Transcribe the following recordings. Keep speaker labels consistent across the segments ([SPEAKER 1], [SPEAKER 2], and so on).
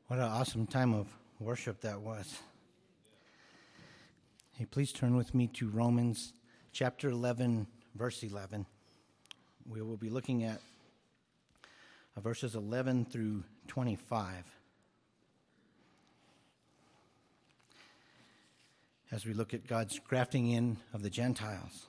[SPEAKER 1] What an awesome time of worship that was. Hey, please turn with me to Romans chapter 11, verse 11. We will be looking at verses 11 through 25. As we look at God's grafting in of the Gentiles.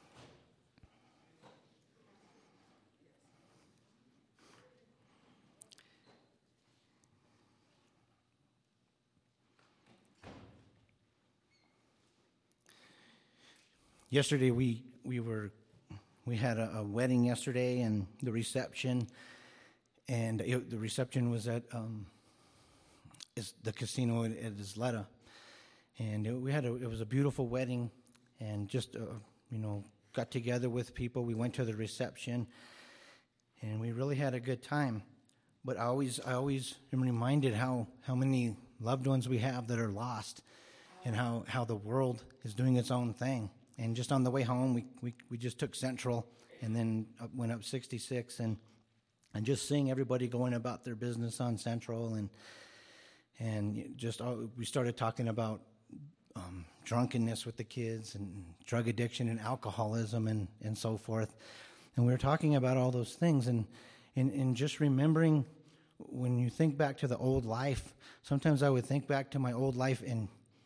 [SPEAKER 1] Yesterday we had a wedding yesterday and the reception, and the reception was at the casino at Isleta, and it was a beautiful wedding, and just got together with people. We went to the reception, and we really had a good time. But I always am reminded how many loved ones we have that are lost, and how the world is doing its own thing. And just on the way home, we just took Central and then went up 66 and just seeing everybody going about their business on Central and just we started talking about drunkenness with the kids and drug addiction and alcoholism and so forth. And we were talking about all those things and just remembering when you think back to the old life, sometimes I would think back to my old life and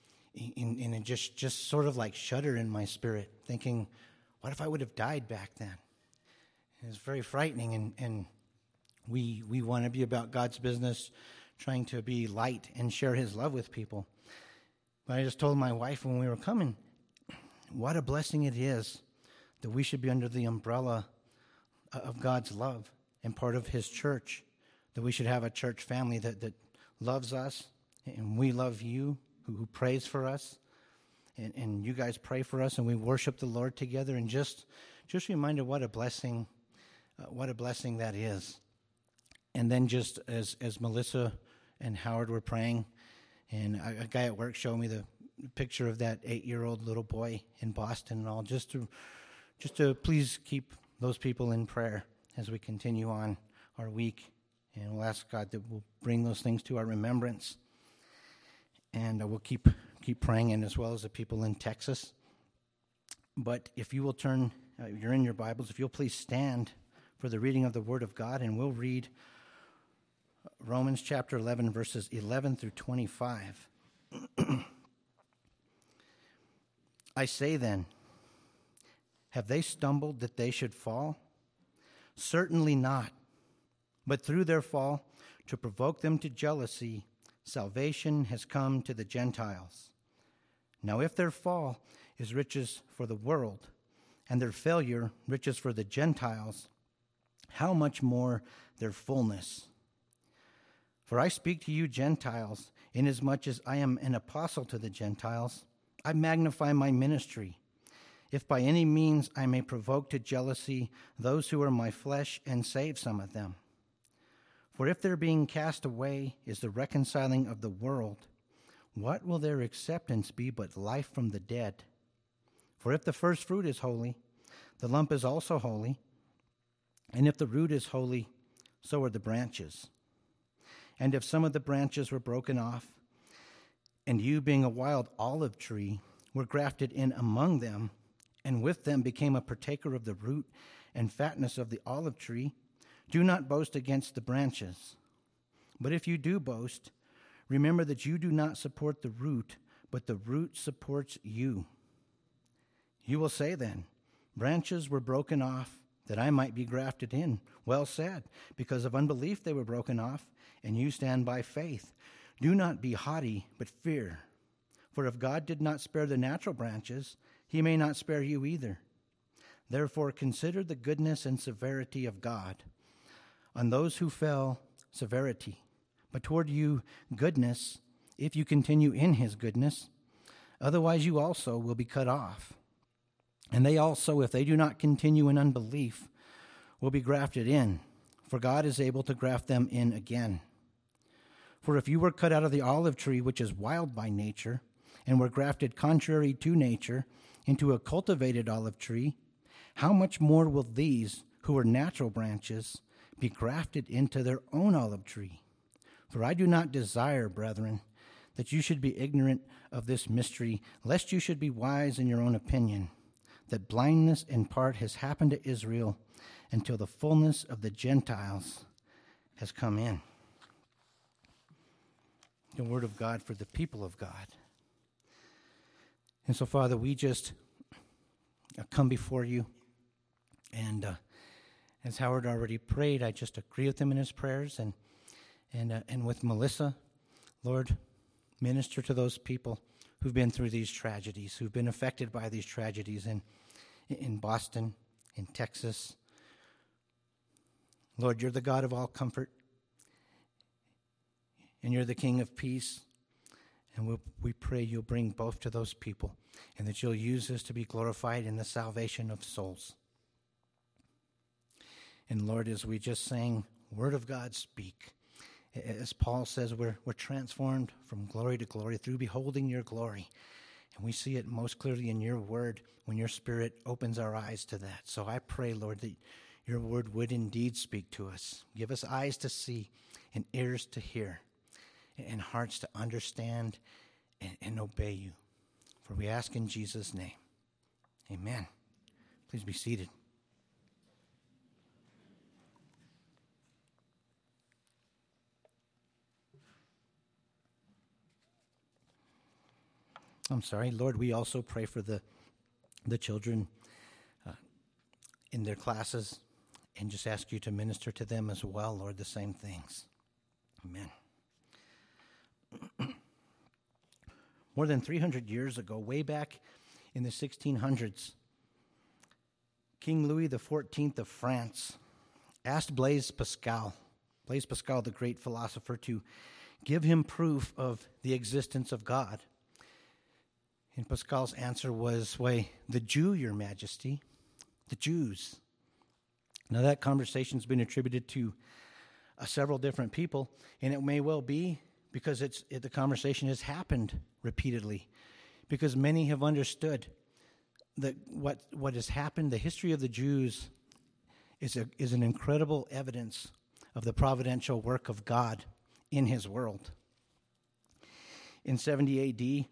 [SPEAKER 1] just sort of like shudder in my spirit, thinking, what if I would have died back then? It's very frightening, and we want to be about God's business, trying to be light and share His love with people. But I just told my wife when we were coming, what a blessing it is that we should be under the umbrella of God's love and part of His church, that we should have a church family that loves us, and we love you, who prays for us, and you guys pray for us, and we worship the Lord together, and just reminded what a blessing that is. And then just as Melissa and Howard were praying, and a guy at work showed me the picture of that 8-year-old little boy in Boston and all, just to please keep those people in prayer as we continue on our week, and we'll ask God that we'll bring those things to our remembrance. And we'll keep praying, and as well as the people in Texas. But if you will turn, you're in your Bibles, if you'll please stand for the reading of the Word of God, and we'll read Romans chapter 11, verses 11 through 25. I say then, have they stumbled that they should fall? Certainly not. But through their fall, to provoke them to jealousy, salvation has come to the Gentiles. Now if their fall is riches for the world, and their failure riches for the Gentiles, how much more their fullness? For I speak to you Gentiles, inasmuch as I am an apostle to the Gentiles, I magnify my ministry, if by any means I may provoke to jealousy those who are my flesh and save some of them. For if their being cast away is the reconciling of the world, what will their acceptance be but life from the dead? For if the first fruit is holy, the lump is also holy. And if the root is holy, so are the branches. And if some of the branches were broken off, and you being a wild olive tree were grafted in among them, and with them became a partaker of the root and fatness of the olive tree, do not boast against the branches. But if you do boast, remember that you do not support the root, but the root supports you. You will say then, branches were broken off that I might be grafted in. Well said, because of unbelief they were broken off, and you stand by faith. Do not be haughty, but fear. For if God did not spare the natural branches, He may not spare you either. Therefore consider the goodness and severity of God. On those who fell, severity, but toward you, goodness, if you continue in His goodness. Otherwise you also will be cut off. And they also, if they do not continue in unbelief, will be grafted in, for God is able to graft them in again. For if you were cut out of the olive tree, which is wild by nature, and were grafted contrary to nature into a cultivated olive tree, how much more will these, who are natural branches, be grafted into their own olive tree? For I do not desire, brethren, that you should be ignorant of this mystery, lest you should be wise in your own opinion, that blindness in part has happened to Israel until the fullness of the Gentiles has come in. The word of God for the people of God. And so, Father, we just come before you, and as Howard already prayed, I just agree with him in his prayers, and with Melissa, Lord, minister to those people who've been through these tragedies, who've been affected by these tragedies in Boston, in Texas. Lord, you're the God of all comfort, and you're the King of peace, and we pray you'll bring both to those people, and that you'll use this to be glorified in the salvation of souls. And Lord, as we just sang, Word of God, speak. As Paul says, we're transformed from glory to glory through beholding your glory. And we see it most clearly in your word when your Spirit opens our eyes to that. So I pray, Lord, that your word would indeed speak to us. Give us eyes to see and ears to hear and hearts to understand and obey you. For we ask in Jesus' name. Amen. Please be seated. I'm sorry, Lord, we also pray for the children in their classes, and just ask you to minister to them as well, Lord, the same things. Amen. More than 300 years ago, way back in the 1600s, King Louis XIV of France asked Blaise Pascal, the great philosopher, to give him proof of the existence of God. And Pascal's answer was, why, the Jew, your majesty, the Jews. Now that conversation's been attributed to several different people, and it may well be because the conversation has happened repeatedly, because many have understood that what has happened, the history of the Jews is an incredible evidence of the providential work of God in his world. In 70 A.D.,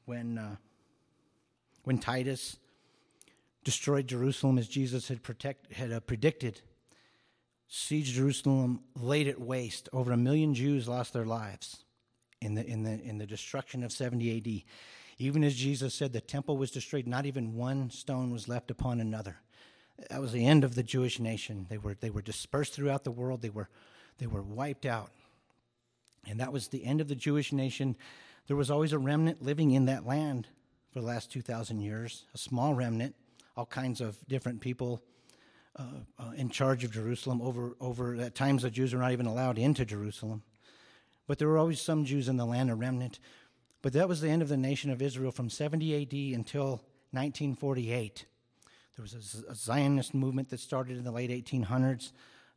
[SPEAKER 1] when Titus destroyed Jerusalem as Jesus had predicted, sieged Jerusalem, laid it waste. Over 1 million Jews lost their lives in the destruction of 70 A.D. Even as Jesus said, the temple was destroyed; not even one stone was left upon another. That was the end of the Jewish nation. They were dispersed throughout the world. They were wiped out, and that was the end of the Jewish nation. There was always a remnant living in that land for the last 2,000 years, a small remnant, all kinds of different people in charge of Jerusalem. Over at times, the Jews were not even allowed into Jerusalem. But there were always some Jews in the land, a remnant. But that was the end of the nation of Israel from 70 A.D. until 1948. There was a Zionist movement that started in the late 1800s.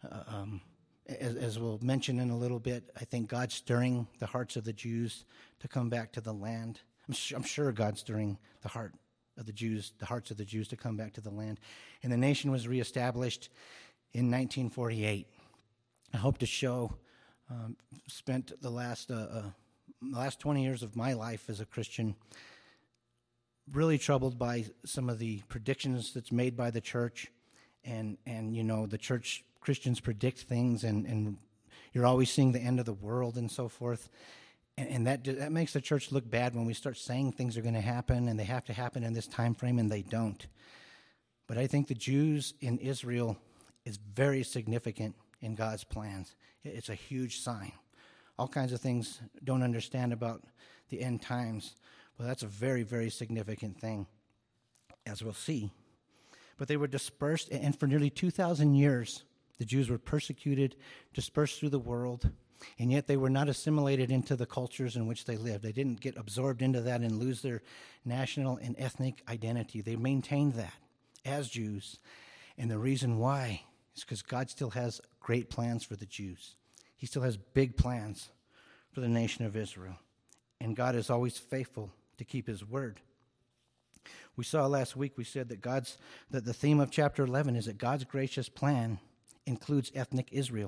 [SPEAKER 1] As we'll mention in a little bit, I think God's stirring the hearts of the Jews to come back to the land. I'm sure God's stirring the hearts of the Jews to come back to the land. And the nation was reestablished in 1948. I hope to show, spent the last 20 years of my life as a Christian really troubled by some of the predictions that's made by the church. And the church, Christians predict things, and you're always seeing the end of the world and so forth. And that makes the church look bad when we start saying things are going to happen and they have to happen in this time frame, and they don't. But I think the Jews in Israel is very significant in God's plans. It's a huge sign. All kinds of things don't understand about the end times, but that's a very, very significant thing, as we'll see. But they were dispersed, and for nearly 2,000 years, the Jews were persecuted, dispersed through the world, and yet they were not assimilated into the cultures in which they lived. They didn't get absorbed into that and lose their national and ethnic identity. They maintained that as Jews. And the reason why is because God still has great plans for the Jews. He still has big plans for the nation of Israel. And God is always faithful to keep his word. We saw last week, we said that the theme of chapter 11 is that God's gracious plan includes ethnic Israel.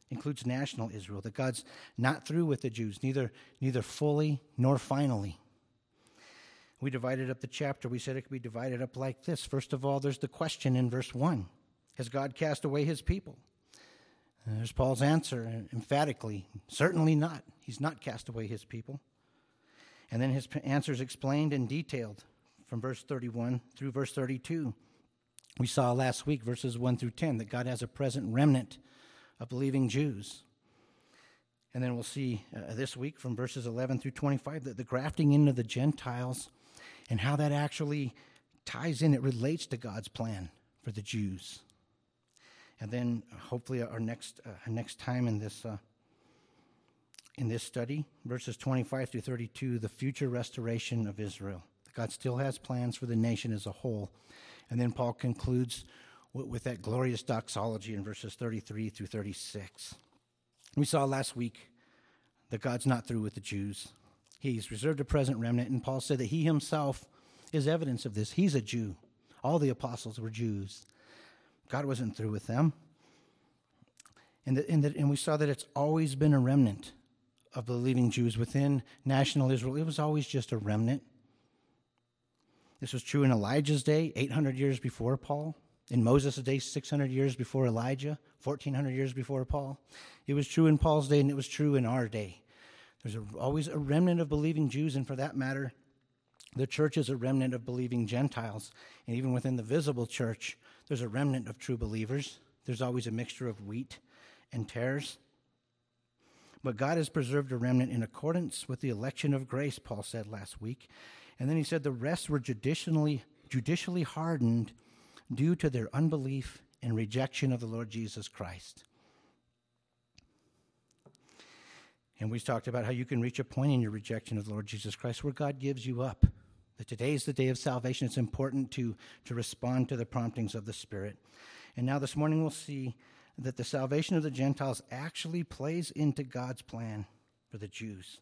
[SPEAKER 1] includes national Israel, that God's not through with the Jews, neither fully nor finally. We divided up the chapter. We said it could be divided up like this. First of all, there's the question in verse 1. Has God cast away his people? And there's Paul's answer, emphatically, certainly not. He's not cast away his people. And then his answer is explained and detailed from verse 31 through verse 32. We saw last week, verses 1 through 10, that God has a present remnant of believing Jews. And then we'll see this week from verses 11 through 25 that the grafting into the Gentiles and how that actually ties in, it relates to God's plan for the Jews. And then hopefully our next time in this study, verses 25 through 32, the future restoration of Israel. God still has plans for the nation as a whole. And then Paul concludes with that glorious doxology in verses 33 through 36. We saw last week that God's not through with the Jews. He's reserved a present remnant, and Paul said that he himself is evidence of this. He's a Jew. All the apostles were Jews. God wasn't through with them. And we saw that it's always been a remnant of believing Jews within national Israel. It was always just a remnant. This was true in Elijah's day, 800 years before Paul. In Moses' day, 600 years before Elijah, 1,400 years before Paul. It was true in Paul's day, and it was true in our day. There's always a remnant of believing Jews, and for that matter, the church is a remnant of believing Gentiles. And even within the visible church, there's a remnant of true believers. There's always a mixture of wheat and tares. But God has preserved a remnant in accordance with the election of grace, Paul said last week. And then he said the rest were judicially hardened due to their unbelief and rejection of the Lord Jesus Christ. And we talked about how you can reach a point in your rejection of the Lord Jesus Christ where God gives you up. That today is the day of salvation. It's important to respond to the promptings of the Spirit. And now this morning we'll see that the salvation of the Gentiles actually plays into God's plan for the Jews.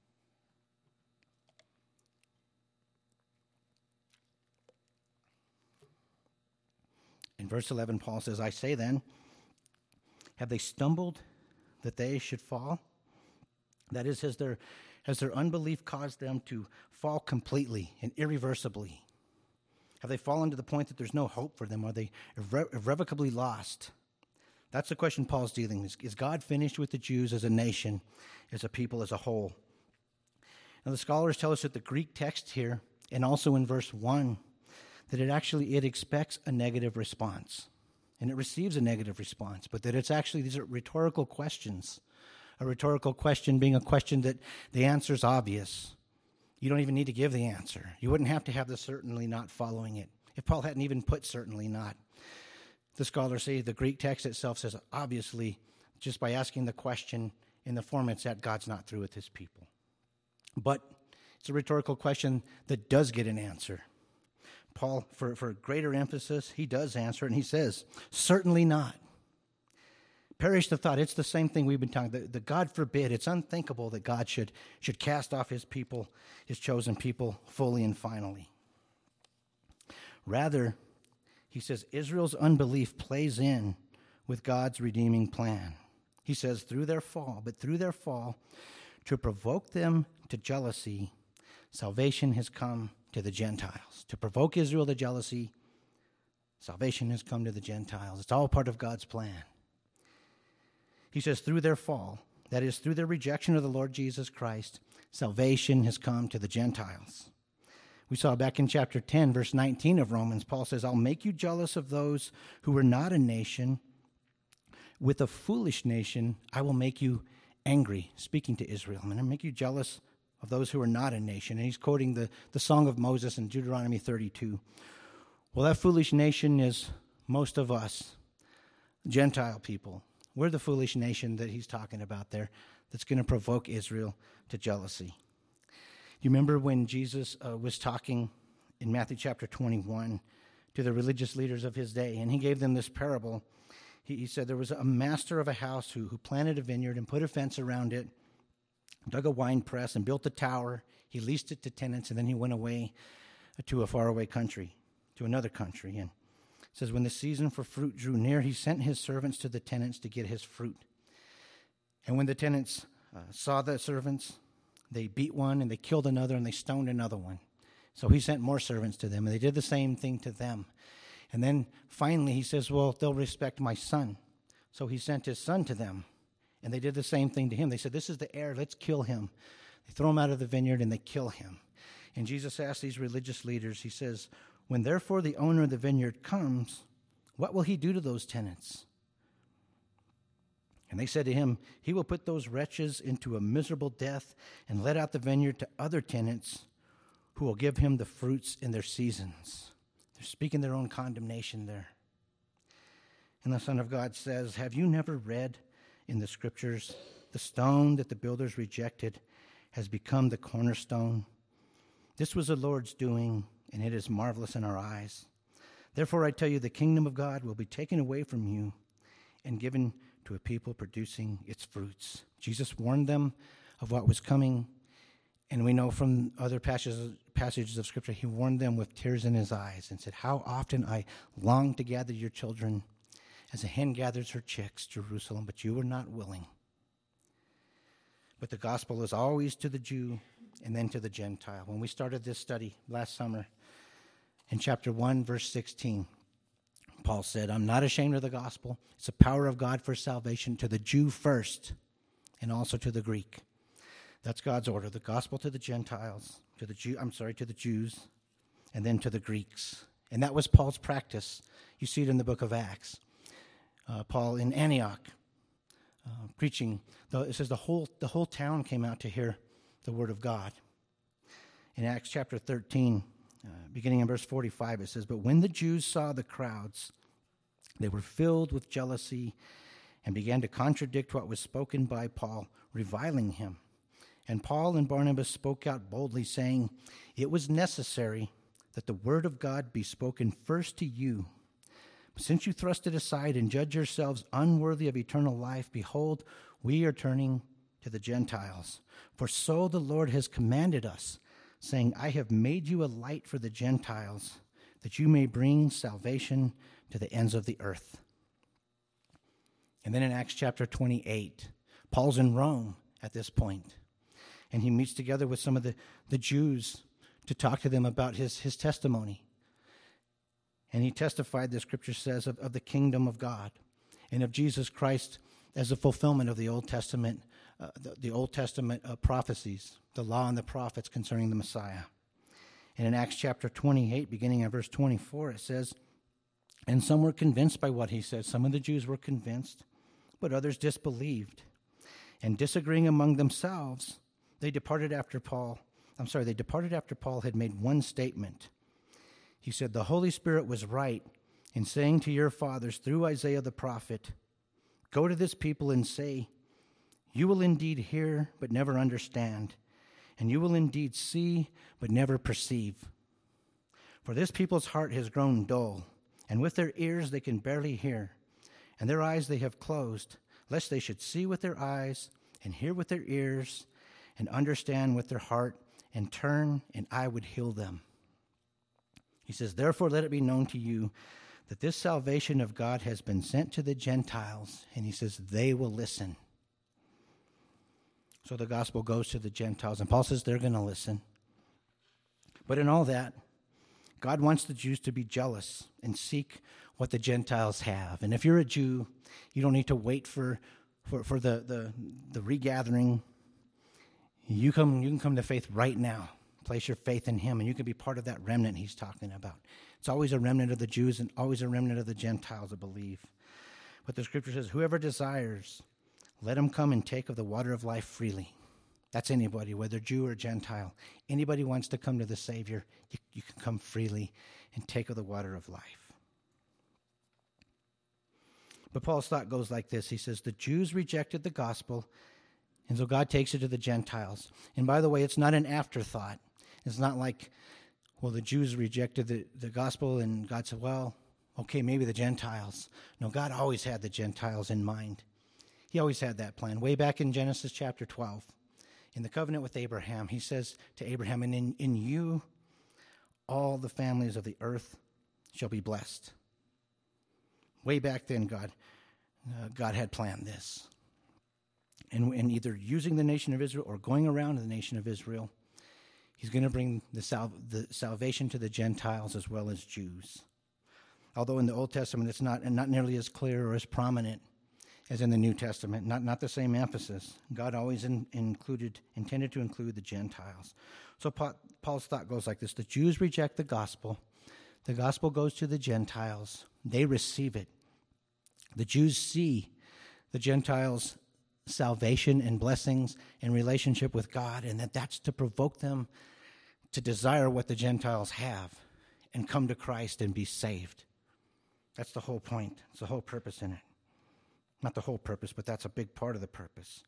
[SPEAKER 1] In verse 11, Paul says, I say then, have they stumbled that they should fall? That is, has their unbelief caused them to fall completely and irreversibly? Have they fallen to the point that there's no hope for them? Are they irrevocably lost? That's the question Paul's dealing with. Is God finished with the Jews as a nation, as a people, as a whole? Now the scholars tell us that the Greek text here, and also in verse 1, that it expects a negative response. And it receives a negative response, but that it's actually, these are rhetorical questions. A rhetorical question being a question that the answer is obvious. You don't even need to give the answer. You wouldn't have to have the certainly not following it. If Paul hadn't even put certainly not. The scholars say the Greek text itself says, obviously, just by asking the question in the form it's at, God's not through with his people. But it's a rhetorical question that does get an answer. Paul, for greater emphasis, he does answer it, and he says, certainly not. Perish the thought. It's the same thing we've been talking about. The God forbid, it's unthinkable that God should cast off his people, his chosen people, fully and finally. Rather, he says, Israel's unbelief plays in with God's redeeming plan. He says, through their fall, to provoke them to jealousy, salvation has come to the Gentiles. To provoke Israel to jealousy, salvation has come to the Gentiles. It's all part of God's plan. He says, through their fall, that is, through their rejection of the Lord Jesus Christ, salvation has come to the Gentiles. We saw back in chapter 10, verse 19 of Romans, Paul says, I'll make you jealous of those who are not a nation. With a foolish nation, I will make you angry, speaking to Israel. I'm going to make you jealous of those who are not a nation. And he's quoting the Song of Moses in Deuteronomy 32. Well, that foolish nation is most of us, Gentile people. We're the foolish nation that he's talking about there that's going to provoke Israel to jealousy. You remember when Jesus was talking in Matthew chapter 21 to the religious leaders of his day, and he gave them this parable. He said there was a master of a house who planted a vineyard and put a fence around it, dug a wine press and built a tower. He leased it to tenants, and then he went away to a faraway country, to another country. And it says when the season for fruit drew near, he sent his servants to the tenants to get his fruit. And when the tenants saw the servants, they beat one and they killed another and they stoned another one. So he sent more servants to them, and they did the same thing to them. And then finally he says, well, they'll respect my son. So he sent his son to them, and they did the same thing to him. They said, this is the heir, let's kill him. They throw him out of the vineyard and they kill him. And Jesus asked these religious leaders, he says, when therefore the owner of the vineyard comes, what will he do to those tenants? And they said to him, he will put those wretches into a miserable death and let out the vineyard to other tenants who will give him the fruits in their seasons. They're speaking their own condemnation there. And the Son of God says, have you never read in the scriptures, the stone that the builders rejected has become the cornerstone? This was the Lord's doing, and it is marvelous in our eyes. Therefore I tell you, the kingdom of God will be taken away from you and given to a people producing its fruits. Jesus warned them of what was coming, and we know from other passages of Scripture, he warned them with tears in his eyes and said, how often I long to gather your children as a hen gathers her chicks, Jerusalem, but you were not willing. But the gospel is always to the Jew and then to the Gentile. When we started this study last summer, in chapter 1, verse 16, Paul said, I'm not ashamed of the gospel. It's the power of God for salvation to the Jew first and also to the Greek. That's God's order. The gospel to the Gentiles, to the Jews, and then to the Greeks. And that was Paul's practice. You see it in the book of Acts. Paul in Antioch preaching. It says the whole town came out to hear the word of God. In Acts chapter 13, beginning in verse 45, it says, but when the Jews saw the crowds, they were filled with jealousy and began to contradict what was spoken by Paul, reviling him. And Paul and Barnabas spoke out boldly, saying, it was necessary that the word of God be spoken first to you. But since you thrust it aside and judge yourselves unworthy of eternal life, behold, we are turning to the Gentiles. For so the Lord has commanded us, saying, I have made you a light for the Gentiles, that you may bring salvation to the ends of the earth. And then in Acts chapter 28, Paul's in Rome at this point, and he meets together with some of the Jews to talk to them about his testimony. And he testified, the scripture says, of the kingdom of God and of Jesus Christ as a fulfillment of the Old Testament prophecies, the law and the prophets concerning the Messiah. And in Acts chapter 28, beginning at verse 24, it says, and some were convinced by what he said. Some of the Jews were convinced, but others disbelieved. And disagreeing among themselves, they departed after Paul had made one statement. He said, the Holy Spirit was right in saying to your fathers through Isaiah the prophet, go to this people and say, you will indeed hear, but never understand, and you will indeed see, but never perceive. For this people's heart has grown dull, and with their ears they can barely hear, and their eyes they have closed, lest they should see with their eyes, and hear with their ears, and understand with their heart, and turn, and I would heal them. He says, therefore let it be known to you that this salvation of God has been sent to the Gentiles, and he says they will listen. So the gospel goes to the Gentiles, and Paul says they're going to listen. But in all that, God wants the Jews to be jealous and seek what the Gentiles have. And if you're a Jew, you don't need to wait for the regathering. You can come to faith right now. Place your faith in him, and you can be part of that remnant he's talking about. It's always a remnant of the Jews and always a remnant of the Gentiles that believe. But the scripture says, whoever desires, let him come and take of the water of life freely. That's anybody, whether Jew or Gentile. Anybody wants to come to the Savior, you can come freely and take of the water of life. But Paul's thought goes like this. He says, the Jews rejected the gospel, and so God takes it to the Gentiles. And by the way, it's not an afterthought. It's not like, well, the Jews rejected the gospel, and God said, well, okay, maybe the Gentiles. No, God always had the Gentiles in mind. He always had that plan. Way back in Genesis chapter 12, in the covenant with Abraham, he says to Abraham, and in you all the families of the earth shall be blessed. Way back then, God had planned this. and either using the nation of Israel or going around the nation of Israel, he's going to bring the salvation to the Gentiles as well as Jews. Although in the Old Testament it's not nearly as clear or as prominent as in the New Testament, not the same emphasis. God always intended to include the Gentiles. So Paul's thought goes like this: the Jews reject the gospel goes to the Gentiles, they receive it. The Jews see the Gentiles' salvation and blessings and relationship with God, and that's to provoke them to desire what the Gentiles have and come to Christ and be saved. That's the whole point. It's the whole purpose in it. Not the whole purpose, but that's a big part of the purpose.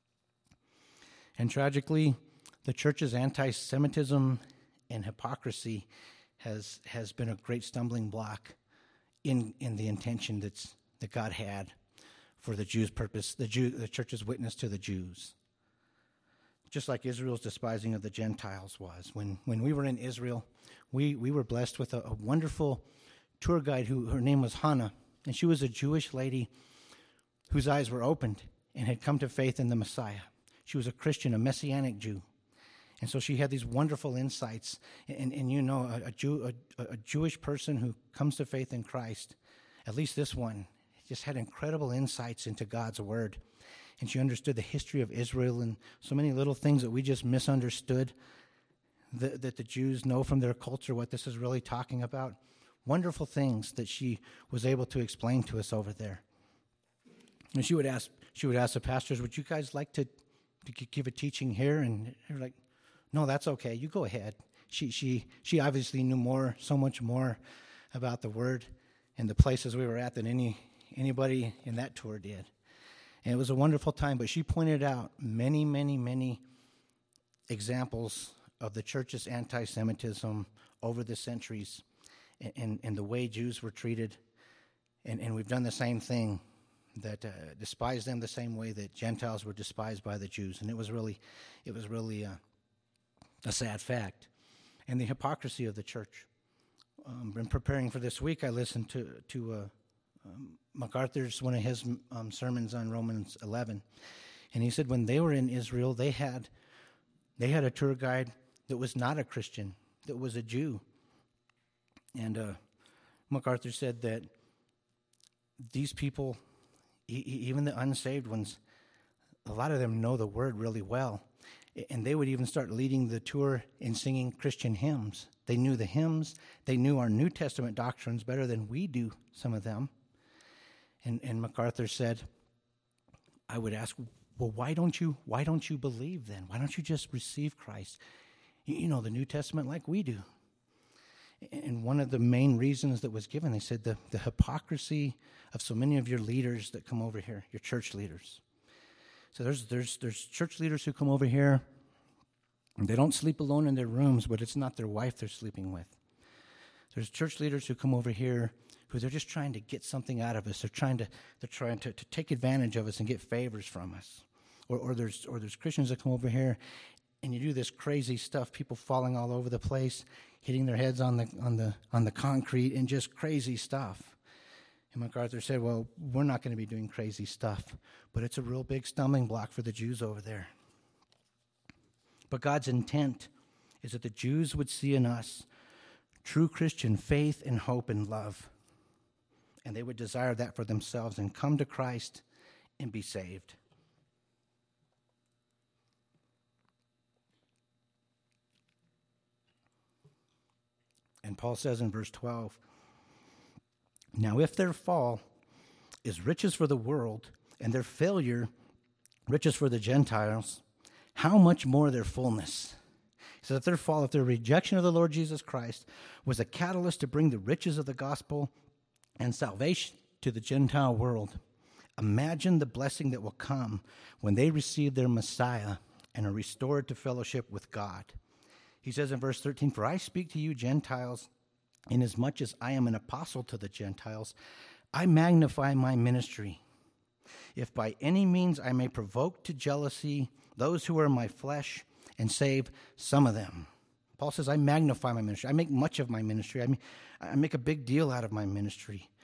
[SPEAKER 1] And tragically, the church's anti-Semitism and hypocrisy has been a great stumbling block in the intention that God had for the Jews' purpose, the church's witness to the Jews. Just like Israel's despising of the Gentiles was. When we were in Israel, we were blessed with a wonderful tour guide her name was Hannah, and she was a Jewish lady whose eyes were opened and had come to faith in the Messiah. She was a Christian, a Messianic Jew. And so she had these wonderful insights. And you know, a Jewish person who comes to faith in Christ, at least this one, just had incredible insights into God's word. And she understood the history of Israel and so many little things that we just misunderstood, that the Jews know from their culture what this is really talking about. Wonderful things that she was able to explain to us over there. And she would ask the pastors, would you guys like to give a teaching here? And they're like, no, that's okay. You go ahead. She obviously knew so much more about the word and the places we were at than anybody in that tour did. And it was a wonderful time, but she pointed out many, many, many examples of the church's anti-Semitism over the centuries and the way Jews were treated. And we've done the same thing, that despised them the same way that Gentiles were despised by the Jews. And it was really a sad fact. And the hypocrisy of the church. In preparing for this week, I listened to MacArthur's, one of his sermons on Romans 11. And he said when they were in Israel, they had a tour guide that was not a Christian, that was a Jew. And MacArthur said that these people, even the unsaved ones, a lot of them know the word really well. And they would even start leading the tour in singing Christian hymns. They knew the hymns. They knew our New Testament doctrines better than we do, some of them. And MacArthur said, I would ask, well, why don't you believe then? Why don't you just receive Christ? You know the New Testament like we do. And one of the main reasons that was given, they said the hypocrisy of so many of your leaders that come over here, your church leaders. So there's church leaders who come over here, and they don't sleep alone in their rooms, but it's not their wife they're sleeping with. There's church leaders who come over here who they're just trying to get something out of us. They're trying to take advantage of us and get favors from us. Or there's Christians that come over here and you do this crazy stuff, people falling all over the place, hitting their heads on the concrete, and just crazy stuff. And MacArthur said, well, we're not going to be doing crazy stuff, but it's a real big stumbling block for the Jews over there. But God's intent is that the Jews would see in us true Christian faith and hope and love, and they would desire that for themselves and come to Christ and be saved. And Paul says in verse 12, now if their fall is riches for the world and their failure riches for the Gentiles, how much more their fullness? So if their fall, if their rejection of the Lord Jesus Christ was a catalyst to bring the riches of the gospel and salvation to the Gentile world, imagine the blessing that will come when they receive their Messiah and are restored to fellowship with God. He says in verse 13, for I speak to you Gentiles, inasmuch as I am an apostle to the Gentiles, I magnify my ministry. If by any means I may provoke to jealousy those who are my flesh and save some of them. Paul says, I magnify my ministry. I make much of my ministry. I make a big deal out of my ministry.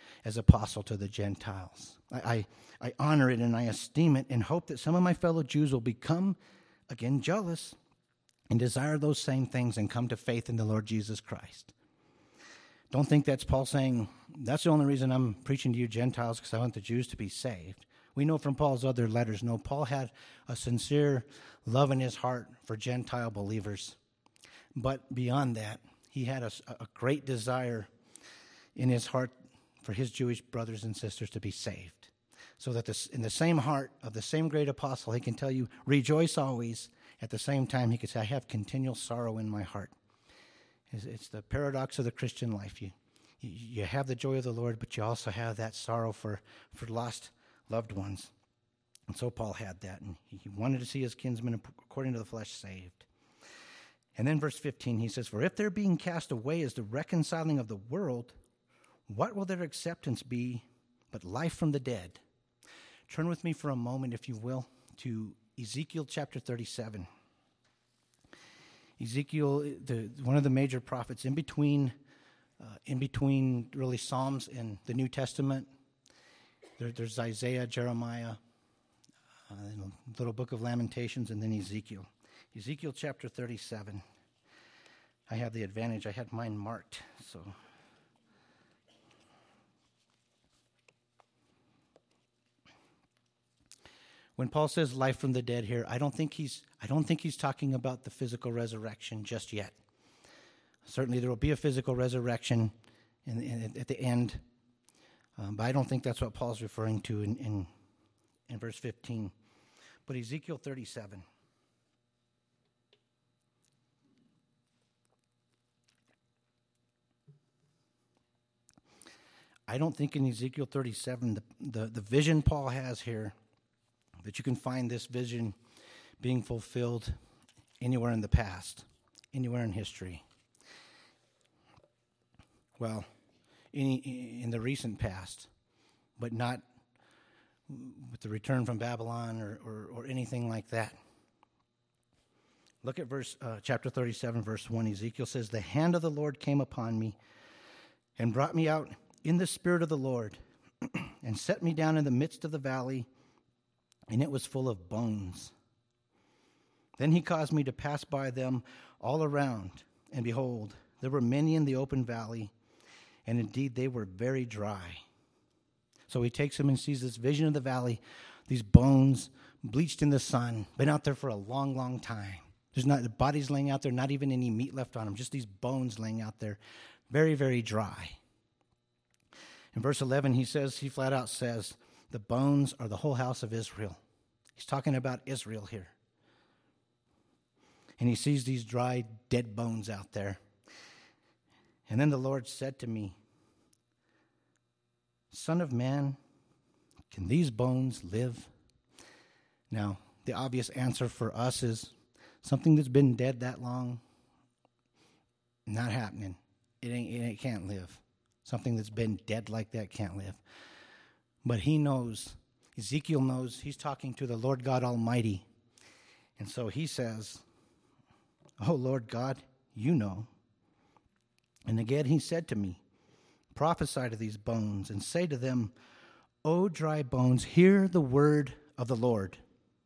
[SPEAKER 1] as apostle to the Gentiles. I honor it and I esteem it and hope that some of my fellow Jews will become, again, jealous and desire those same things and come to faith in the Lord Jesus Christ. Don't think that's Paul saying, that's the only reason I'm preaching to you Gentiles, because I want the Jews to be saved. We know from Paul's other letters, no, Paul had a sincere love in his heart for Gentile believers. But beyond that, he had a great desire in his heart for his Jewish brothers and sisters to be saved. So that in the same heart of the same great apostle, he can tell you, rejoice always. At the same time, he could say, I have continual sorrow in my heart. It's the paradox of the Christian life. You have the joy of the Lord, but you also have that sorrow for lost loved ones. And so Paul had that, and he wanted to see his kinsmen according to the flesh saved. And then verse 15, he says, for if their being cast away is the reconciling of the world, what will their acceptance be but life from the dead? Turn with me for a moment, if you will, to Ezekiel chapter 37. Ezekiel, one of the major prophets, in between really Psalms and the New Testament. There's Isaiah, Jeremiah, the little book of Lamentations, and then Ezekiel. Ezekiel chapter 37. I have the advantage. I had mine marked, so. When Paul says life from the dead here, I don't think he's talking about the physical resurrection just yet. Certainly there will be a physical resurrection at the end, but I don't think that's what Paul's referring to in verse 15. But Ezekiel 37. I don't think in Ezekiel 37, the vision Paul has here, that you can find this vision being fulfilled anywhere in the past, anywhere in history. Well, in the recent past, but not with the return from Babylon or anything like that. Look at chapter 37, verse 1. Ezekiel says, the hand of the Lord came upon me and brought me out in the spirit of the Lord and set me down in the midst of the valley, and it was full of bones. Then he caused me to pass by them all around, and behold, there were many in the open valley, and indeed they were very dry. So he takes him and sees this vision of the valley, these bones bleached in the sun, been out there for a long, long time. There's not the bodies laying out there, not even any meat left on them, just these bones laying out there, very, very dry. In verse 11, he flat out says, the bones are the whole house of Israel. He's talking about Israel here. And he sees these dry, dead bones out there. And then the Lord said to me, Son of man, can these bones live? Now, the obvious answer for us is something that's been dead that long, not happening. It can't live. Something that's been dead like that can't live. But he knows, Ezekiel knows, he's talking to the Lord God Almighty. And so he says, oh, Lord God, you know. And again he said to me, prophesy to these bones and say to them, O dry bones, hear the word of the Lord.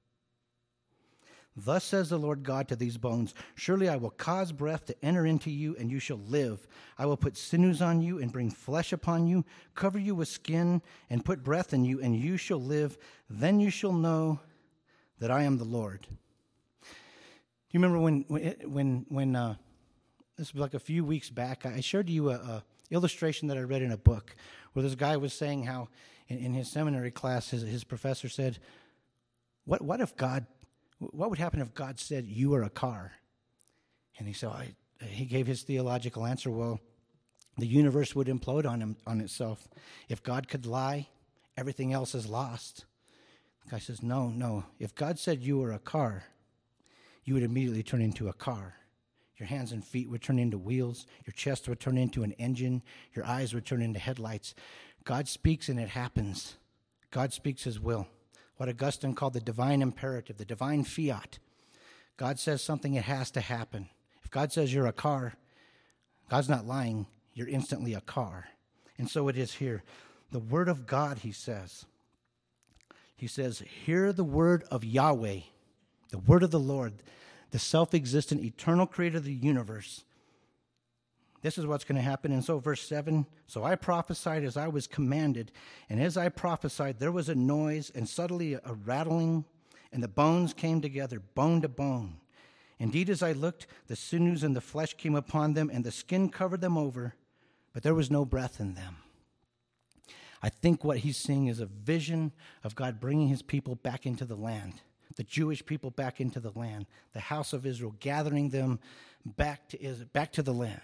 [SPEAKER 1] Thus says the Lord God to these bones, surely I will cause breath to enter into you, and you shall live. I will put sinews on you and bring flesh upon you, cover you with skin, and put breath in you, and you shall live. Then you shall know that I am the Lord. Do you remember when this was like a few weeks back, I showed you a illustration that I read in a book where this guy was saying how in his seminary class, his professor said, what would happen if God said you are a car? And he gave his theological answer, well, the universe would implode on itself. If God could lie, everything else is lost. The guy says, no. If God said you were a car, you would immediately turn into a car. Your hands and feet would turn into wheels. Your chest would turn into an engine. Your eyes would turn into headlights. God speaks and it happens. God speaks his will. What Augustine called the divine imperative, the divine fiat. God says something, it has to happen. If God says you're a car, God's not lying. You're instantly a car. And so it is here. The word of God, he says. He says, hear the word of Yahweh, the word of the Lord, the self-existent, eternal creator of the universe. This is what's going to happen. And so verse 7, so I prophesied as I was commanded, and as I prophesied, there was a noise and suddenly a rattling, and the bones came together, bone to bone. Indeed, as I looked, the sinews and the flesh came upon them, and the skin covered them over, but there was no breath in them. I think what he's seeing is a vision of God bringing his people back into the land, the Jewish people back into the land, the house of Israel, gathering them back to the land.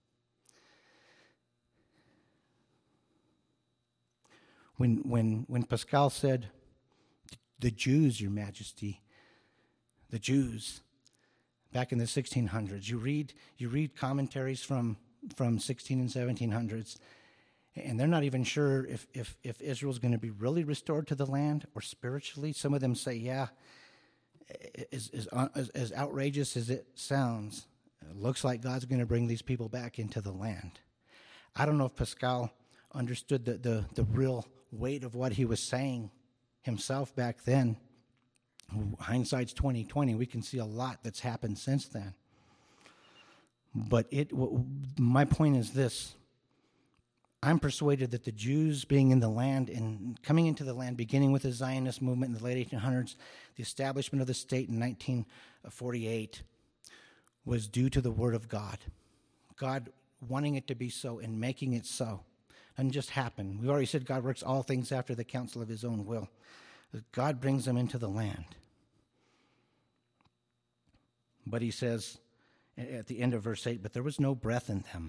[SPEAKER 1] When Pascal said, the Jews, Your Majesty, the Jews, back in the 1600s, you read commentaries from 16 and 1700s, and they're not even sure if Israel's going to be really restored to the land or spiritually. Some of them say, yeah, as outrageous as it sounds, it looks like God's going to bring these people back into the land. I don't know if Pascal understood the real weight of what he was saying himself back then. Hindsight's 20/20. We can see a lot that's happened since then. But my point is this. I'm persuaded that the Jews being in the land and coming into the land, beginning with the Zionist movement in the late 1800s, the establishment of the state in 1948, was due to the word of God. God wanting it to be so and making it so. Doesn't just happen. We already said God works all things after the counsel of his own will. God brings them into the land. But he says at the end of verse 8, but there was no breath in them.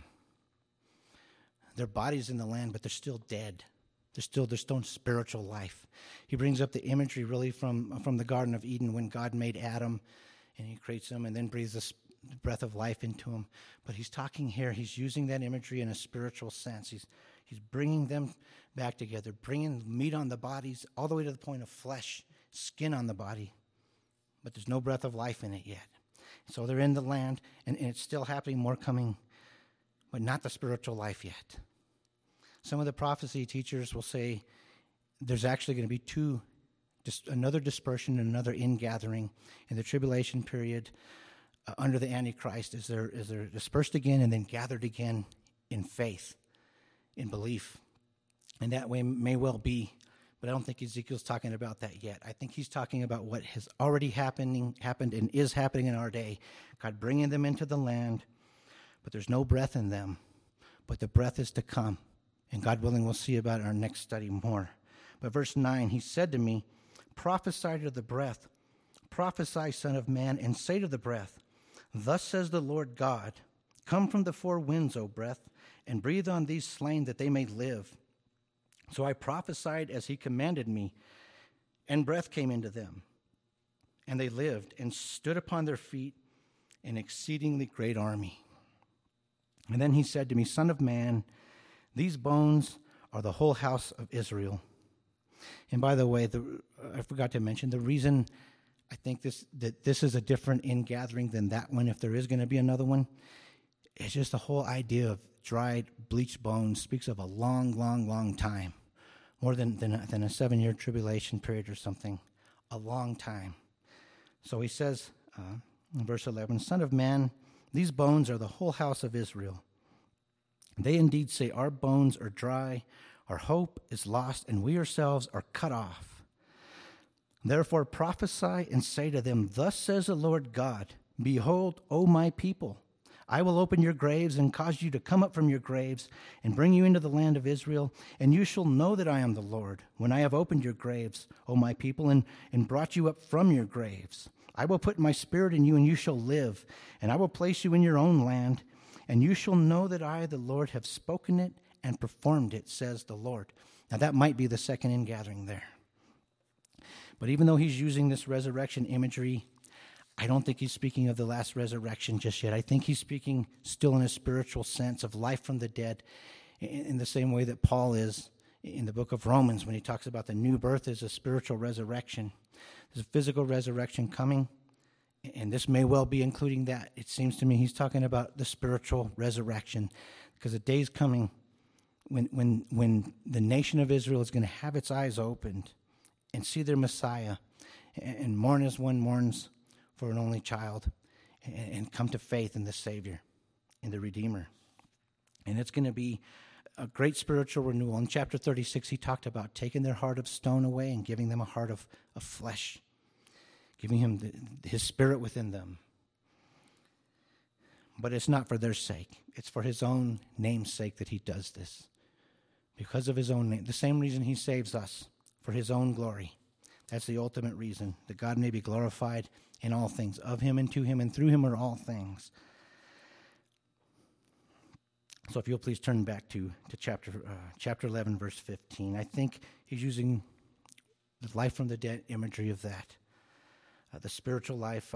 [SPEAKER 1] Their body's in the land, but they're still dead. There's no spiritual life. He brings up the imagery really from the Garden of Eden when God made Adam and he creates him and then breathes the breath of life into him. But he's talking here, he's using that imagery in a spiritual sense. He's bringing them back together, bringing meat on the bodies all the way to the point of flesh, skin on the body. But there's no breath of life in it yet. So they're in the land, and it's still happening, more coming, but not the spiritual life yet. Some of the prophecy teachers will say there's actually going to be another dispersion and another ingathering in the tribulation period under the Antichrist as they're dispersed again and then gathered again in faith, in belief. And that way may well be, but I don't think Ezekiel's talking about that yet. I think he's talking about what has already happened and is happening in our day. God bringing them into the land, but there's no breath in them, but the breath is to come. And God willing, we'll see about it in our next study more. But verse 9, he said to me, prophesy to the breath, prophesy, son of man, and say to the breath, thus says the Lord God, come from the four winds, O breath, and breathe on these slain that they may live. So I prophesied as he commanded me, and breath came into them. And they lived and stood upon their feet, an exceedingly great army. And then he said to me, son of man, these bones are the whole house of Israel. And by the way, I forgot to mention, the reason I think that this is a different ingathering than that one, if there is going to be another one, it's just the whole idea of dried, bleached bones speaks of a long, long, long time, more than a 7-year tribulation period or something, a long time. So he says in verse 11, son of man, these bones are the whole house of Israel. They indeed say, our bones are dry, our hope is lost, and we ourselves are cut off. Therefore prophesy and say to them, thus says the Lord God, behold, O my people, I will open your graves and cause you to come up from your graves and bring you into the land of Israel, and you shall know that I am the Lord, when I have opened your graves, O my people, and brought you up from your graves. I will put my spirit in you, and you shall live, and I will place you in your own land, and you shall know that I, the Lord, have spoken it and performed it, says the Lord. Now that might be the second ingathering there. But even though he's using this resurrection imagery, I don't think he's speaking of the last resurrection just yet. I think he's speaking still in a spiritual sense of life from the dead, in the same way that Paul is in the book of Romans when he talks about the new birth as a spiritual resurrection. There's a physical resurrection coming, and this may well be including that. It seems to me he's talking about the spiritual resurrection, because a day's coming when the nation of Israel is going to have its eyes opened and see their Messiah and mourn as one mourns for an only child and come to faith in the Savior, in the Redeemer. And it's going to be a great spiritual renewal. In chapter 36, he talked about taking their heart of stone away and giving them a heart of flesh, giving him his spirit within them. But it's not for their sake. It's for his own name's sake that he does this. Because of his own name. The same reason he saves us, for his own glory. That's the ultimate reason, that God may be glorified in all things. Of him and to him and through him are all things. So if you'll please turn back to chapter 11, verse 15. I think he's using the life from the dead imagery of that. The spiritual life,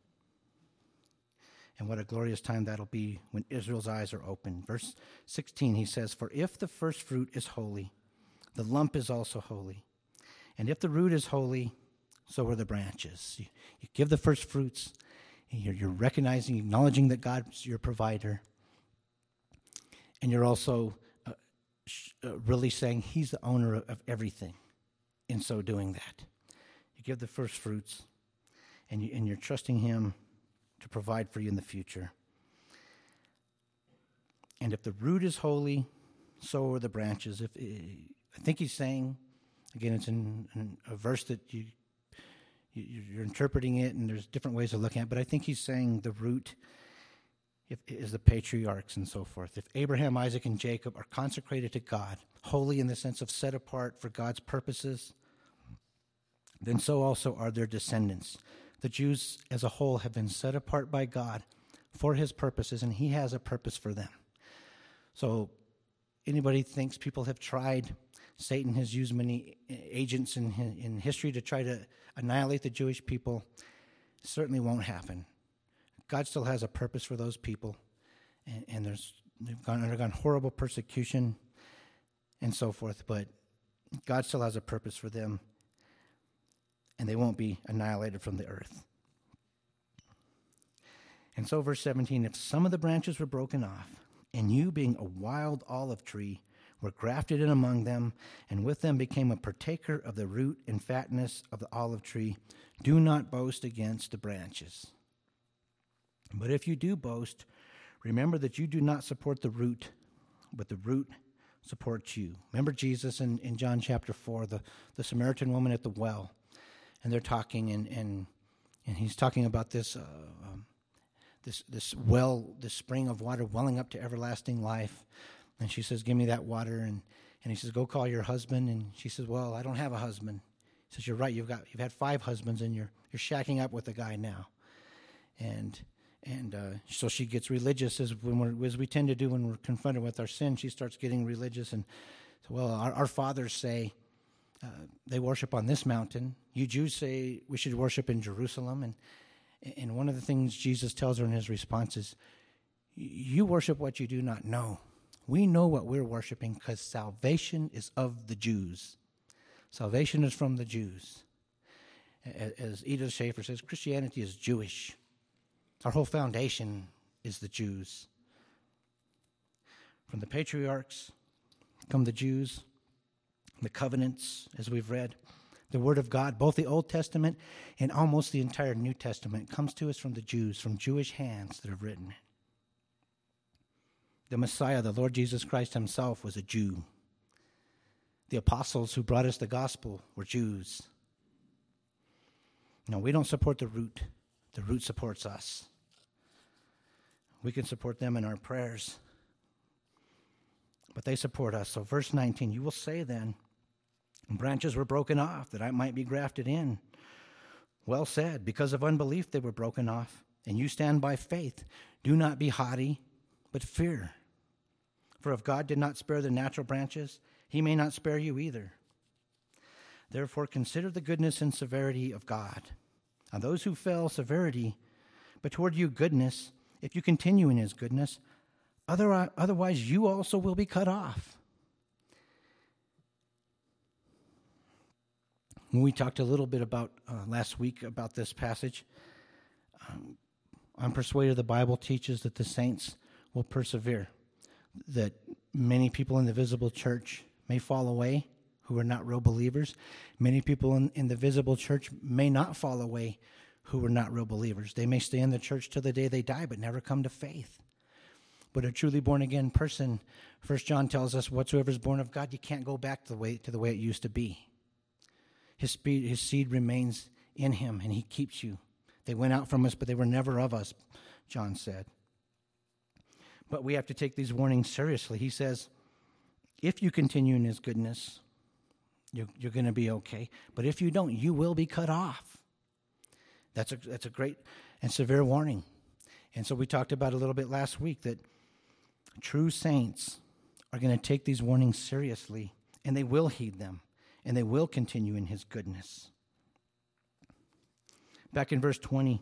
[SPEAKER 1] and what a glorious time that'll be when Israel's eyes are open. Verse 16, he says, "For if the first fruit is holy, the lump is also holy. And if the root is holy, so are the branches." You give the first fruits, you're recognizing, acknowledging that God's your provider. And you're also really saying he's the owner of everything in so doing that. You give the first fruits, and you're trusting him to provide for you in the future. And if the root is holy, so are the branches. I think he's saying, again, it's in a verse that you're interpreting it, and there's different ways of looking at it, but I think he's saying the root is the patriarchs and so forth. If Abraham, Isaac, and Jacob are consecrated to God, holy in the sense of set apart for God's purposes, then so also are their descendants. The Jews as a whole have been set apart by God for his purposes, and he has a purpose for them. So anybody thinks people have tried, Satan has used many agents in history to try to annihilate the Jewish people, it certainly won't happen. God still has a purpose for those people, and they've undergone horrible persecution and so forth, but God still has a purpose for them, and they won't be annihilated from the earth. And so verse 17, "If some of the branches were broken off, and you, being a wild olive tree, were grafted in among them, and with them became a partaker of the root and fatness of the olive tree, do not boast against the branches. But if you do boast, remember that you do not support the root, but the root supports you." Remember Jesus in John chapter 4, the Samaritan woman at the well, and they're talking, and he's talking about this well, this spring of water welling up to everlasting life. And she says, "Give me that water." And he says, "Go call your husband." And she says, "Well, I don't have a husband." He says, "You're right. You've had 5 husbands, and you're shacking up with a guy now." And so she gets religious, as we tend to do when we're confronted with our sin. She starts getting religious, and so, well, our fathers say they worship on this mountain. You Jews say we should worship in Jerusalem. And one of the things Jesus tells her in his response is, "You worship what you do not know. We know what we're worshiping because salvation is of the Jews." Salvation is from the Jews. As Edith Schaefer says, Christianity is Jewish. Our whole foundation is the Jews. From the patriarchs come the Jews, the covenants, as we've read. The Word of God, both the Old Testament and almost the entire New Testament, comes to us from the Jews, from Jewish hands that have written it. The Messiah, the Lord Jesus Christ himself, was a Jew. The apostles who brought us the gospel were Jews. No, we don't support the root. The root supports us. We can support them in our prayers, but they support us. So verse 19, "You will say then, branches were broken off that I might be grafted in. Well said, because of unbelief they were broken off, and you stand by faith. Do not be haughty, but fear. For if God did not spare the natural branches, he may not spare you either. Therefore consider the goodness and severity of God. On those who fell, severity, but toward you goodness, if you continue in his goodness. Otherwise you also will be cut off." When we talked a little bit about last week about this passage, I'm persuaded the Bible teaches that the saints will persevere, that many people in the visible church may fall away who are not real believers. Many people in the visible church may not fall away who are not real believers. They may stay in the church till the day they die, but never come to faith. But a truly born-again person, 1 John tells us, whatsoever is born of God, you can't go back to the way it used to be. His seed remains in him, and he keeps you. They went out from us, but they were never of us, John said. But we have to take these warnings seriously. He says, if you continue in his goodness, you're going to be okay. But if you don't, you will be cut off. That's a great and severe warning. And so we talked about a little bit last week that true saints are going to take these warnings seriously, and they will heed them, and they will continue in his goodness. Back in verse 20,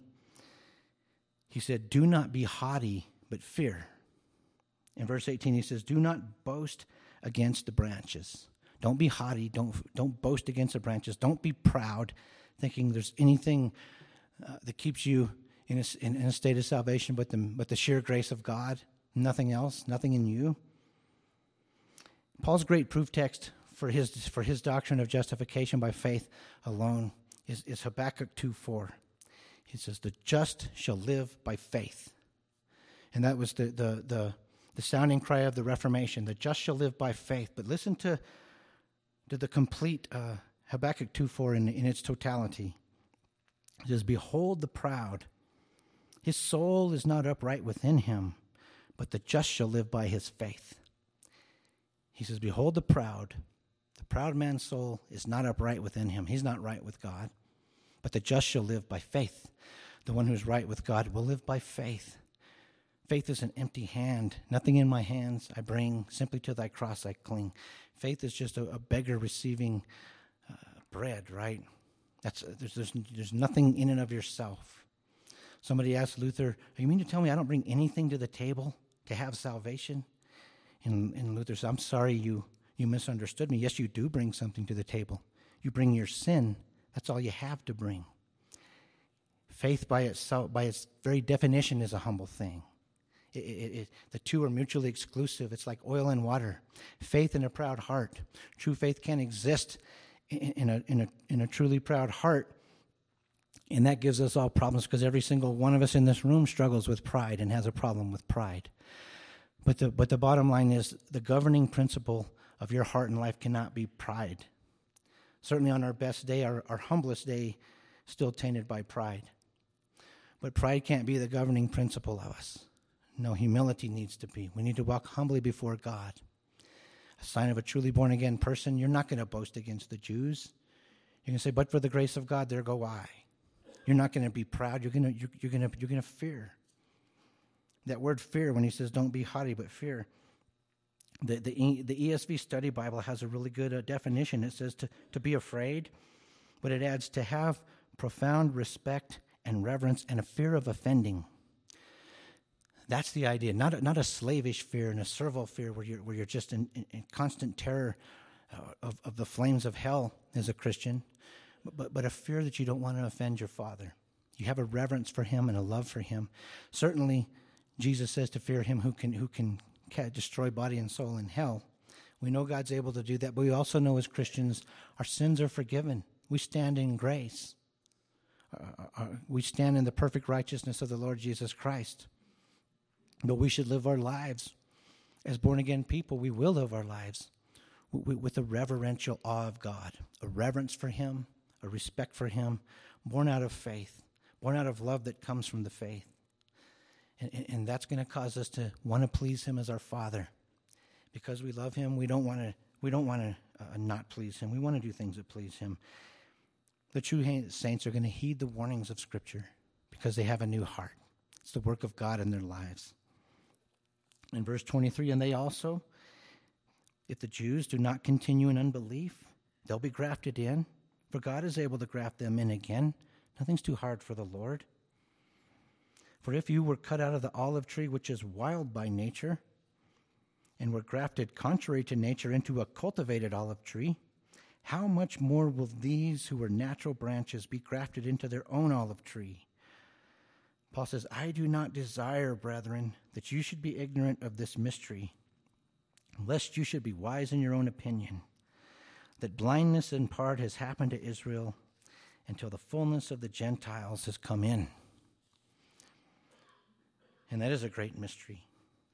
[SPEAKER 1] he said, do not be haughty, but fear. In verse 18, he says, do not boast against the branches. Don't be haughty. Don't boast against the branches. Don't be proud, thinking there's anything that keeps you in a state of salvation but the sheer grace of God. Nothing else, nothing in you. Paul's great proof text for his doctrine of justification by faith alone is Habakkuk 2:4. He says, the just shall live by faith. And that was the sounding cry of the Reformation. The just shall live by faith. But listen to the complete Habakkuk 2:4 in its totality. It says, behold the proud. His soul is not upright within him, but the just shall live by his faith. He says, behold the proud. The proud man's soul is not upright within him. He's not right with God. But the just shall live by faith. The one who's right with God will live by faith. Faith is an empty hand. Nothing in my hands I bring. Simply to thy cross I cling. Faith is just a beggar receiving bread, right? There's nothing in and of yourself. Somebody asked Luther, you mean to tell me I don't bring anything to the table to have salvation? And Luther said, I'm sorry you misunderstood me. Yes, you do bring something to the table. You bring your sin. That's all you have to bring. Faith by itself, by its very definition, is a humble thing. The two are mutually exclusive. It's like oil and water. Faith in a proud heart. True faith can't exist in a truly proud heart. And that gives us all problems because every single one of us in this room struggles with pride and has a problem with pride. But the bottom line is the governing principle of your heart and life cannot be pride. Certainly on our best day, our humblest day, still tainted by pride. But pride can't be the governing principle of us. No, humility needs to be. We need to walk humbly before God. A sign of a truly born-again person, you're not going to boast against the Jews. You're going to say, but for the grace of God, there go I. You're not going to be proud. You're going to fear. That word fear, when he says don't be haughty, but fear. The ESV Study Bible has a really good definition. It says to be afraid, but it adds to have profound respect and reverence and a fear of offending. That's the idea. Not a slavish fear and a servile fear where you're just in constant terror of the flames of hell as a Christian, but a fear that you don't want to offend your Father. You have a reverence for him and a love for him. Certainly, Jesus says to fear him who can destroy body and soul in hell. We know God's able to do that, but we also know as Christians our sins are forgiven. We stand in grace. We stand in the perfect righteousness of the Lord Jesus Christ. But we should live our lives as born-again people. We will live our lives with a reverential awe of God, a reverence for him, a respect for him, born out of faith, born out of love that comes from the faith. And that's going to cause us to want to please him as our Father. Because we love him, we don't want to not please him. We want to do things that please him. The true saints are going to heed the warnings of Scripture because they have a new heart. It's the work of God in their lives. In verse 23, and they also, if the Jews do not continue in unbelief, they'll be grafted in, for God is able to graft them in again. Nothing's too hard for the Lord. For if you were cut out of the olive tree, which is wild by nature, and were grafted contrary to nature into a cultivated olive tree, how much more will these who are natural branches be grafted into their own olive tree? Paul says, I do not desire, brethren, that you should be ignorant of this mystery, lest you should be wise in your own opinion, that blindness in part has happened to Israel until the fullness of the Gentiles has come in. And that is a great mystery.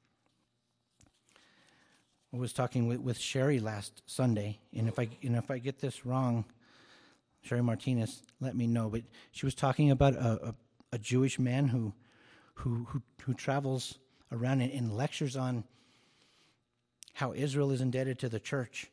[SPEAKER 1] I was talking with Sherry last Sunday, and if I get this wrong, Sherry Martinez, let me know. But she was talking about a Jewish man who travels around and lectures on how Israel is indebted to the church,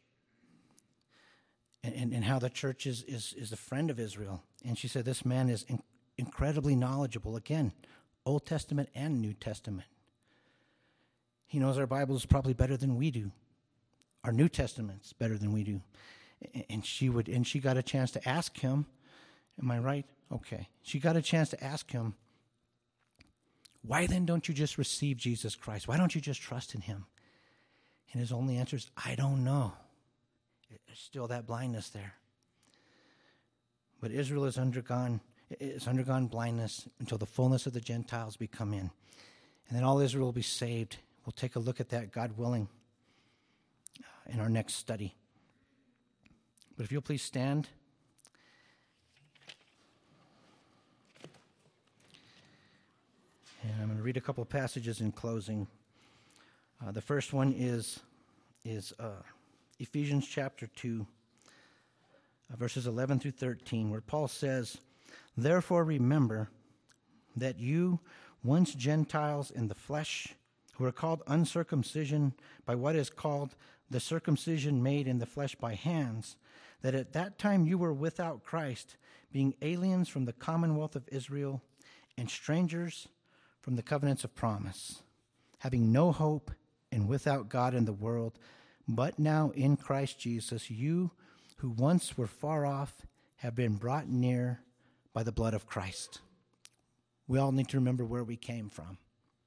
[SPEAKER 1] and how the church is a friend of Israel. And she said this man is incredibly knowledgeable, again, Old Testament and New Testament. He knows our Bibles probably better than we do. Our New Testament's better than we do. And she got a chance to ask him, am I right? Okay. She got a chance to ask him, why then don't you just receive Jesus Christ? Why don't you just trust in him? And his only answer is, I don't know. There's still that blindness there. But Israel has undergone blindness until the fullness of the Gentiles be come in. And then all Israel will be saved. We'll take a look at that, God willing, in our next study. But if you'll please stand. And I'm going to read a couple of passages in closing. The first one is Ephesians chapter 2, verses 11 through 13, where Paul says, therefore remember that you, once Gentiles in the flesh, who are called uncircumcision by what is called the circumcision made in the flesh by hands, that at that time you were without Christ, being aliens from the commonwealth of Israel and strangers from the covenants of promise, having no hope and without God in the world. But now in Christ Jesus, you who once were far off have been brought near by the blood of Christ. We all need to remember where we came from.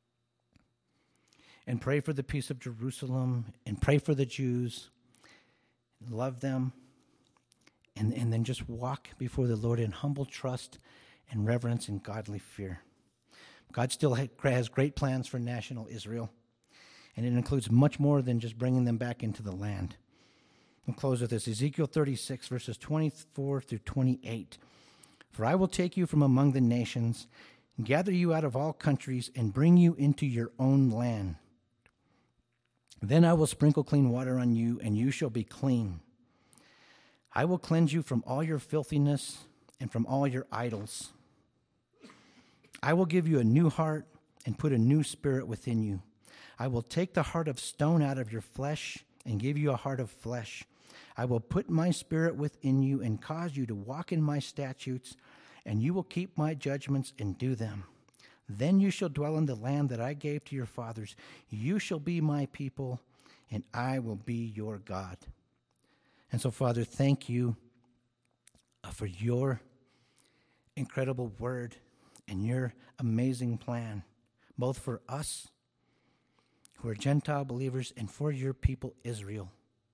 [SPEAKER 1] And pray for the peace of Jerusalem, and pray for the Jews, love them, and then just walk before the Lord in humble trust and reverence and godly fear. God still has great plans for national Israel, and it includes much more than just bringing them back into the land. We'll close with this, Ezekiel 36, verses 24 through 28. For I will take you from among the nations, and gather you out of all countries, and bring you into your own land. Then I will sprinkle clean water on you, and you shall be clean. I will cleanse you from all your filthiness and from all your idols. I will give you a new heart and put a new spirit within you. I will take the heart of stone out of your flesh and give you a heart of flesh. I will put my spirit within you and cause you to walk in my statutes, and you will keep my judgments and do them. Then you shall dwell in the land that I gave to your fathers. You shall be my people, and I will be your God. And so, Father, thank you for your incredible word and your amazing plan, both for us who are Gentile believers and for your people, Israel.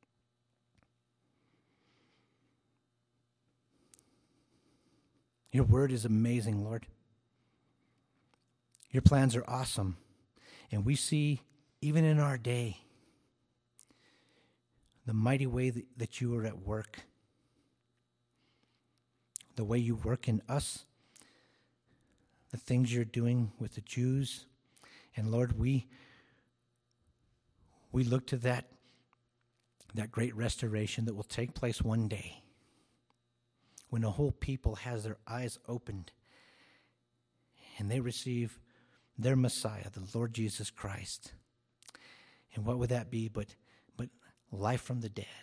[SPEAKER 1] Your word is amazing, Lord. Your plans are awesome. And we see, even in our day, the mighty way that you are at work. The way you work in us. The things you're doing with the Jews. And Lord, we look to that great restoration that will take place one day, when the whole people has their eyes opened and they receive their Messiah, the Lord Jesus Christ. And what would that be but life from the dead?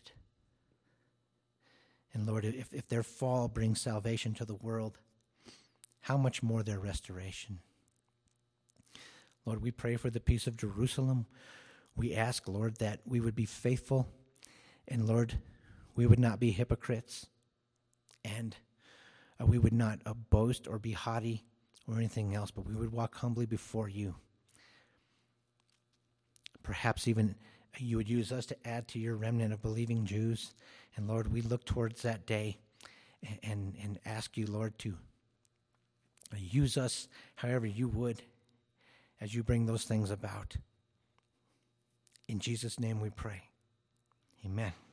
[SPEAKER 1] And Lord, if their fall brings salvation to the world, how much more their restoration? Lord, we pray for the peace of Jerusalem. We ask, Lord, that we would be faithful, and Lord, we would not be hypocrites, and we would not boast or be haughty or anything else, but we would walk humbly before you. Perhaps even you would use us to add to your remnant of believing Jews. And Lord, we look towards that day and ask you, Lord, to use us however you would as you bring those things about. In Jesus' name we pray. Amen.